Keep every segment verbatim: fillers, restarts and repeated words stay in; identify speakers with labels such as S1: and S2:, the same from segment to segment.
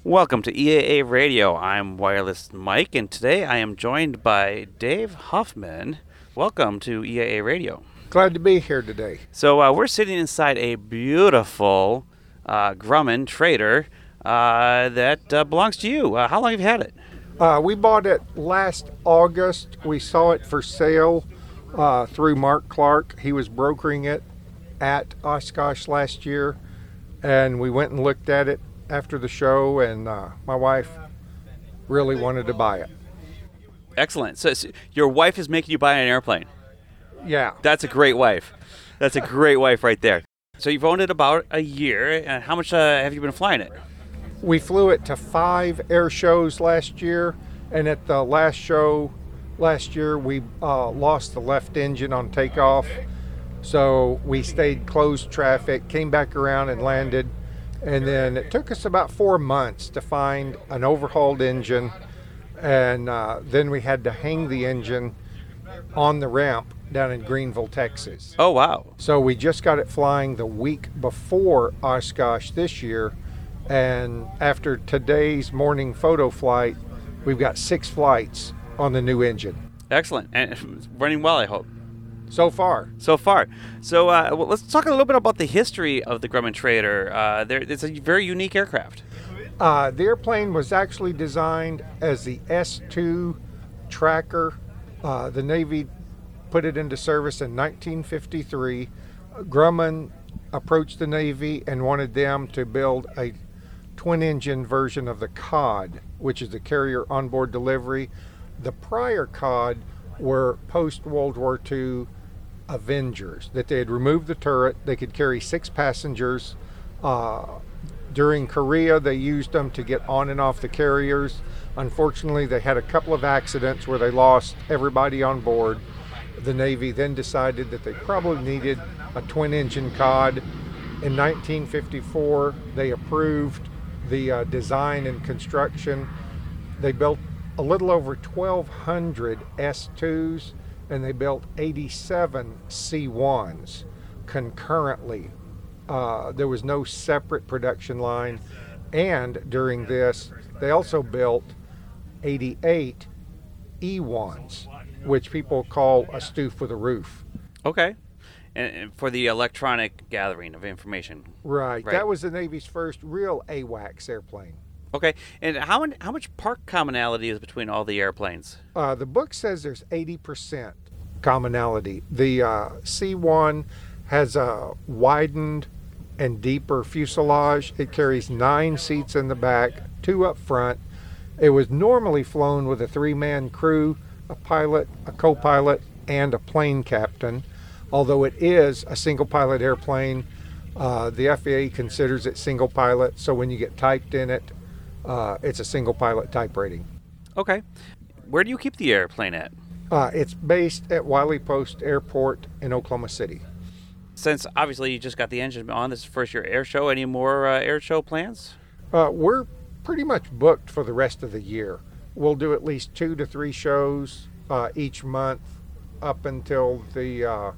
S1: Welcome to E A A Radio. I'm Wireless Mike, and today I am joined by Dave Huffman. Welcome to E A A Radio.
S2: Glad to be here today.
S1: So uh, we're sitting inside a beautiful uh, Grumman Trader uh, that uh, belongs to you. Uh, how long have you had it?
S2: Uh, we bought it last August. We saw it for sale uh, through Mark Clark. He was brokering it at Oshkosh last year, and we went and looked at it after the show, and uh, my wife really wanted to buy it.
S1: Excellent. So, so your wife is making you buy an airplane.
S2: Yeah.
S1: That's a great wife. That's a great wife right there. So you've owned it about a year, and how much uh, have you been flying it?
S2: We flew it to five air shows last year, and at the last show last year, we uh, lost the left engine on takeoff, so we stayed closed traffic, came back around and landed. And then it took us about four months to find an overhauled engine, and uh, then we had to hang the engine on the ramp down in Greenville, Texas.
S1: Oh, wow.
S2: So we just got it flying the week before Oshkosh this year, and after today's morning photo flight, we've got six flights on the new engine.
S1: Excellent. And it's running well, I hope.
S2: So far.
S1: So far. So uh, well, let's talk a little bit about the history of the Grumman Trader. Uh, there, it's a very unique aircraft.
S2: Uh, the airplane was actually designed as the S two Tracker. Uh, the Navy put it into service in nineteen fifty-three. Grumman approached the Navy and wanted them to build a twin-engine version of the C O D, which is the Carrier Onboard Delivery. The prior C O D were post-World War Two Avengers, that they had removed the turret. They could carry six passengers. Uh, during Korea, they used them to get on and off the carriers. Unfortunately, they had a couple of accidents where they lost everybody on board. The Navy then decided that they probably needed a twin-engine C O D. In nineteen fifty-four, they approved the uh, design and construction. They built a little over twelve hundred S twos, and they built eighty-seven C ones concurrently. Uh, there was no separate production line, and during this, they also built eighty-eight E ones, which people call a stoof with a roof.
S1: Okay. And, and for the electronic gathering of information.
S2: Right.
S1: Right.
S2: That was the Navy's first real AWACS airplane.
S1: Okay. And how how much part commonality is between all the airplanes?
S2: Uh, the book says there's eighty percent commonality. The uh, C one has a widened and deeper fuselage. It carries nine seats in the back, two up front. It was normally flown with a three-man crew, a pilot, a co-pilot, and a plane captain. Although it is a single-pilot airplane, uh, the F A A considers it single-pilot, so when you get typed in it, uh, it's a single-pilot type rating.
S1: Okay. Where do you keep the airplane at?
S2: Uh, it's based at Wiley Post Airport in Oklahoma City.
S1: Since obviously you just got the engine on, this is first year air show, any more uh, air show plans?
S2: Uh, we're pretty much booked for the rest of the year. We'll do at least two to three shows uh, each month up until the uh,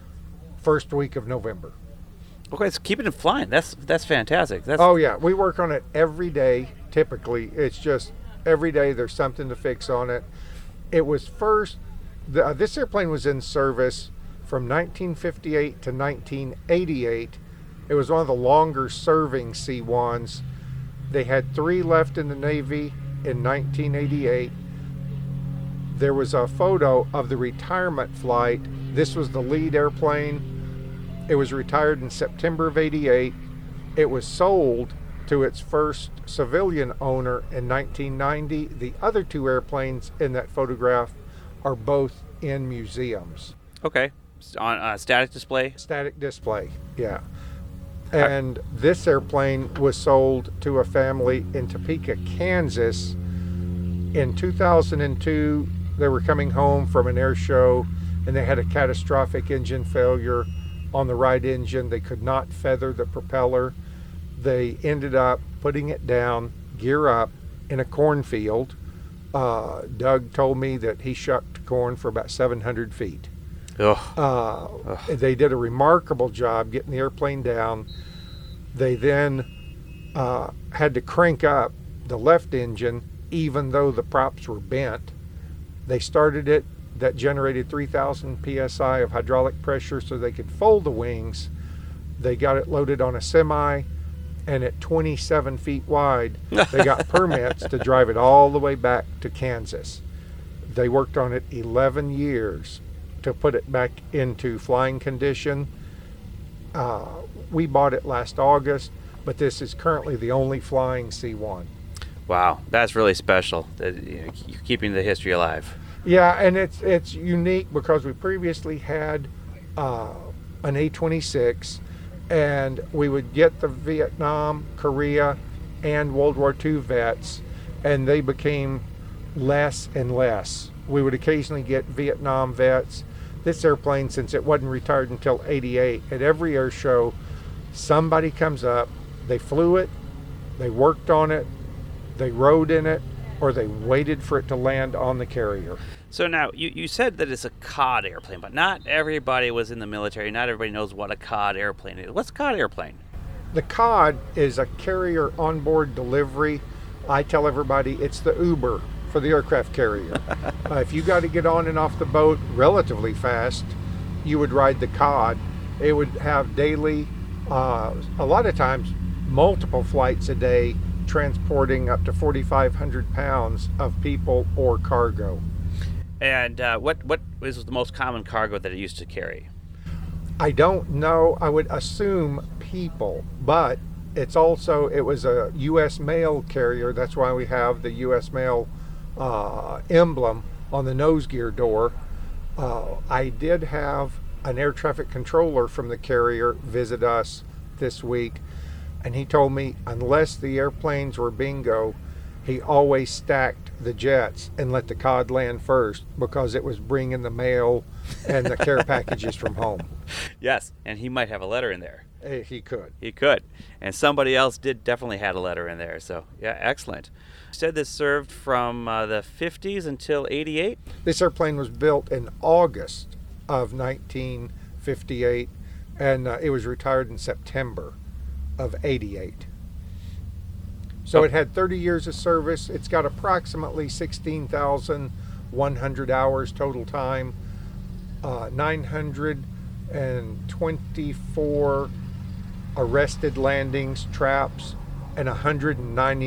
S2: first week of November.
S1: Okay, so keep it flying. That's that's fantastic. That's
S2: Oh yeah, we work on it every day. Typically, it's just every day there's something to fix on it. It was first, the, uh, this airplane was in service from nineteen fifty-eight to nineteen eighty-eight. It was one of the longer serving C ones. They had three left in the Navy in nineteen eighty-eight. There was a photo of the retirement flight. This was the lead airplane. It was retired in September of eighty-eight. It was sold to its first civilian owner in nineteen ninety. The other two airplanes in that photograph are both in museums.
S1: okay. On uh, static display.
S2: Static display, yeah. And this airplane was sold to a family in Topeka, Kansas. In two thousand two, they were coming home from an air show, and they had a catastrophic engine failure on the right engine. They could not feather the propeller. They ended up putting it down, gear up, in a cornfield. Uh, Doug told me that he shucked corn for about seven hundred feet.
S1: Ugh.
S2: Uh,
S1: Ugh.
S2: They did a remarkable job getting the airplane down. They then uh, had to crank up the left engine, even though the props were bent. They started it, that generated three thousand P S I of hydraulic pressure so they could fold the wings. They got it loaded on a semi, and at twenty-seven feet wide, they got permits to drive it all the way back to Kansas. They worked on it eleven years to put it back into flying condition. Uh, we bought it last August, but this is currently the only flying C one.
S1: Wow, that's really special. That, you know, you're keeping the history alive.
S2: Yeah, and it's it's unique because we previously had uh, an A twenty-six, and we would get the Vietnam, Korea, and World War Two vets, and they became less and less. We would occasionally get Vietnam vets. This airplane, since it wasn't retired until eighty-eight, at every air show, somebody comes up, they flew it, they worked on it, they rode in it, or they waited for it to land on the carrier.
S1: So now, you, you said that it's a C O D airplane, but not everybody was in the military. Not everybody knows what a C O D airplane is. What's a C O D airplane?
S2: The C O D is a carrier onboard delivery. I tell everybody it's the Uber for the aircraft carrier. uh, if you got to get on and off the boat relatively fast, you would ride the C O D. It would have daily, uh, a lot of times, multiple flights a day, transporting up to forty-five hundred pounds of people or cargo.
S1: And uh, what what is the most common cargo that it used to carry?
S2: I don't know. I would assume people, but it's also, it was a U S mail carrier. That's why we have the U S mail uh, emblem on the nose gear door. Uh, I did have an air traffic controller from the carrier visit us this week, and he told me unless the airplanes were bingo, he always stacked the jets and let the C O D land first because it was bringing the mail and the care packages from home.
S1: Yes, and he might have a letter in there.
S2: Eh, He could.
S1: He could. And somebody else did definitely had a letter in there. So, yeah, excellent. You said this served from uh, the fifties until eighty-eight?
S2: This airplane was built in August of nineteen fifty-eight, and uh, it was retired in September of eighty-eight. So
S1: Oh.
S2: it had thirty years of service. It's got approximately sixteen thousand one hundred hours total time, uh, nine hundred twenty-four arrested landings, traps, and one hundred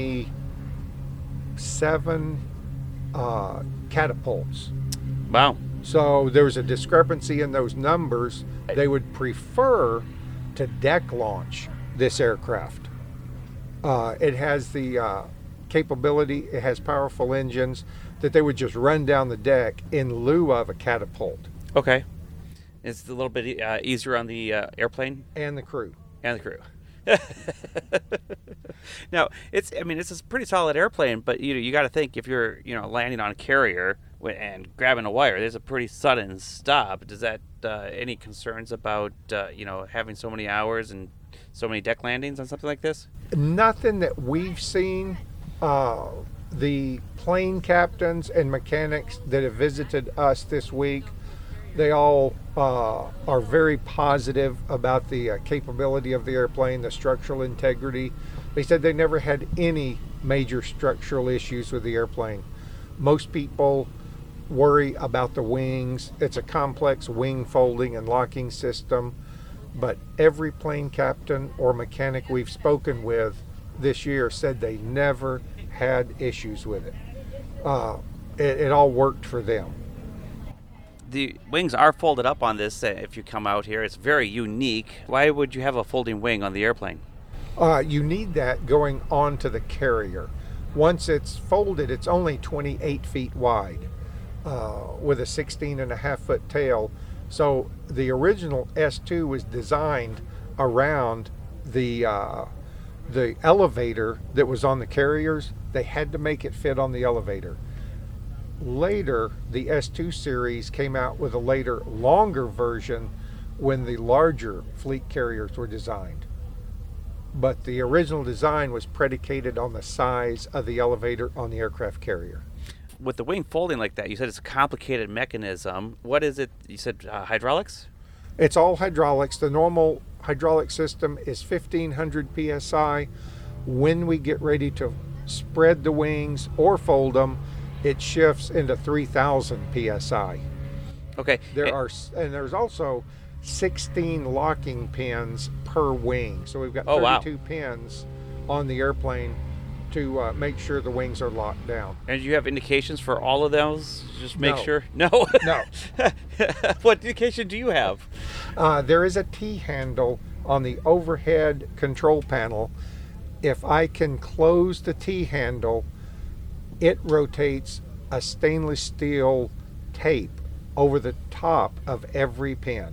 S2: ninety-seven uh, catapults.
S1: Wow.
S2: So there was a discrepancy in those numbers. They would prefer to deck launch this aircraft. Uh, it has the uh, capability, it has powerful engines that they would just run down the deck in lieu of a catapult.
S1: Okay. It's a little bit uh, easier on the uh, airplane
S2: And the crew.
S1: and the crew. Now, it's I mean, it's a pretty solid airplane, but you you got to think if you're, you know, landing on a carrier wi- and grabbing a wire, there's a pretty sudden stop. Does that uh, any concerns about uh, you know, having so many hours and so many deck landings on something like this?
S2: Nothing that we've seen. Uh, the plane captains and mechanics that have visited us this week, they all uh, are very positive about the uh, capability of the airplane, the structural integrity. They said they never had any major structural issues with the airplane. Most people worry about the wings. It's a complex wing folding and locking system, but every plane captain or mechanic we've spoken with this year said they never had issues with it. Uh, it, it all worked for them.
S1: The wings are folded up on this. Uh, if you come out here, it's very unique. Why would you have a folding wing on the airplane?
S2: Uh, you need that going onto the carrier. Once it's folded, it's only twenty-eight feet wide uh, with a sixteen and a half foot tail. So the original S two was designed around the uh, the elevator that was on the carriers. They had to make it fit on the elevator. Later, the S two series came out with a later, longer version when the larger fleet carriers were designed. But the original design was predicated on the size of the elevator on the aircraft carrier.
S1: With the wing folding like that, you said it's a complicated mechanism. What is it? You said uh, hydraulics?
S2: It's all hydraulics. The normal hydraulic system is fifteen hundred P S I. When we get ready to spread the wings or fold them, it shifts into three thousand P S I.
S1: Okay.
S2: There
S1: and,
S2: are, and there's also sixteen locking pins per wing. So we've got
S1: Oh, wow.
S2: thirty-two pins on the airplane to uh, make sure the wings are locked down.
S1: and do you have indications for all of those? Just make
S2: No.
S1: sure. No.
S2: No.
S1: What indication do you have?
S2: Uh, there is a T-handle on the overhead control panel. If I can close the T-handle, it rotates a stainless steel tape over the top of every pin.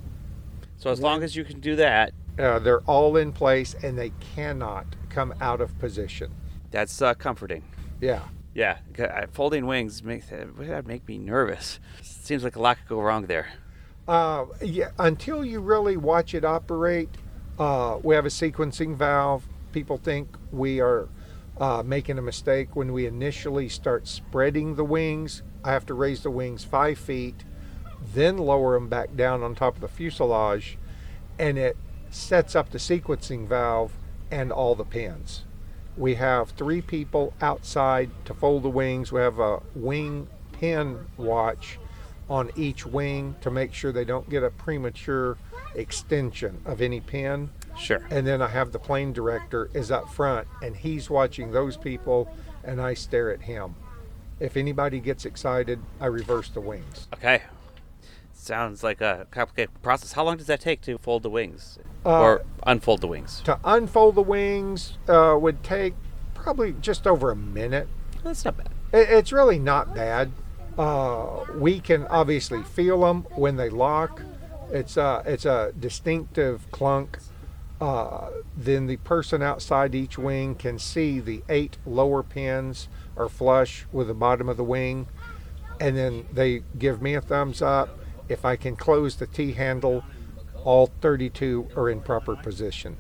S1: So as long as you can do that,
S2: Uh, they're all in place and they cannot come out of position.
S1: that's uh, comforting.
S2: Yeah.
S1: Yeah, c- uh, folding wings makes that make me nervous. Seems like a lot could go wrong there.
S2: Uh, yeah. Until you really watch it operate, uh, we have a sequencing valve. People think we are uh, making a mistake when we initially start spreading the wings. I have to raise the wings five feet, then lower them back down on top of the fuselage, and it sets up the sequencing valve and all the pins. We have three people outside to fold the wings. We have a wing pin watch on each wing to make sure they don't get a premature extension of any pin.
S1: Sure.
S2: And then I have the plane director is up front and he's watching those people and I stare at him. If anybody gets excited, I reverse the wings.
S1: Okay. Sounds like a complicated process. How long does that take to fold the wings
S2: Uh,
S1: or unfold the wings?
S2: To unfold the wings uh, would take probably just over a minute.
S1: That's not bad.
S2: It- It's really not bad. Uh, we can obviously feel them when they lock. It's a, it's a distinctive clunk. Uh, then the person outside each wing can see the eight lower pins are flush with the bottom of the wing. And then they give me a thumbs up. If I can close the T-handle, all thirty-two are in proper position.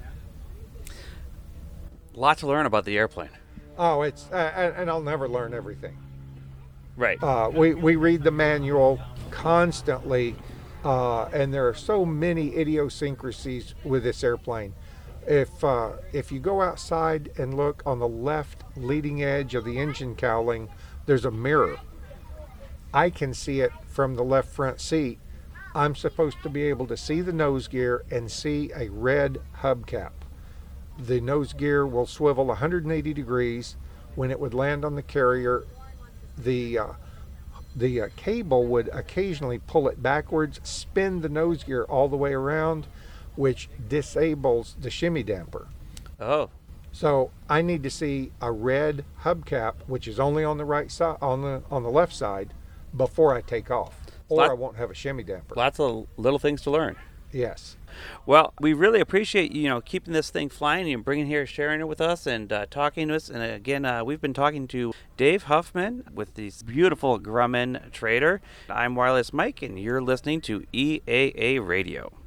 S1: A lot to learn about the airplane.
S2: Oh, it's, uh, and and I'll never learn everything.
S1: Right.
S2: Uh, we, we read the manual constantly, uh, and there are so many idiosyncrasies with this airplane. If uh, if you go outside and look on the left leading edge of the engine cowling, there's a mirror. I can see it from the left front seat. I'm supposed to be able to see the nose gear and see a red hubcap. The nose gear will swivel one hundred eighty degrees. When it would land on the carrier, the uh, the uh, cable would occasionally pull it backwards, spin the nose gear all the way around, which disables the shimmy damper.
S1: Oh.
S2: So I need to see a red hubcap, which is only on the right side, on the on the left side, before I take off, or
S1: Lot-
S2: I won't have a shimmy damper.
S1: Lots of little things to learn.
S2: Yes.
S1: Well, we really appreciate you know keeping this thing flying and bringing here, sharing it with us, and uh, talking to us. And again, uh, we've been talking to Dave Huffman with this beautiful Grumman Trader. I'm Wireless Mike, and you're listening to E A A Radio.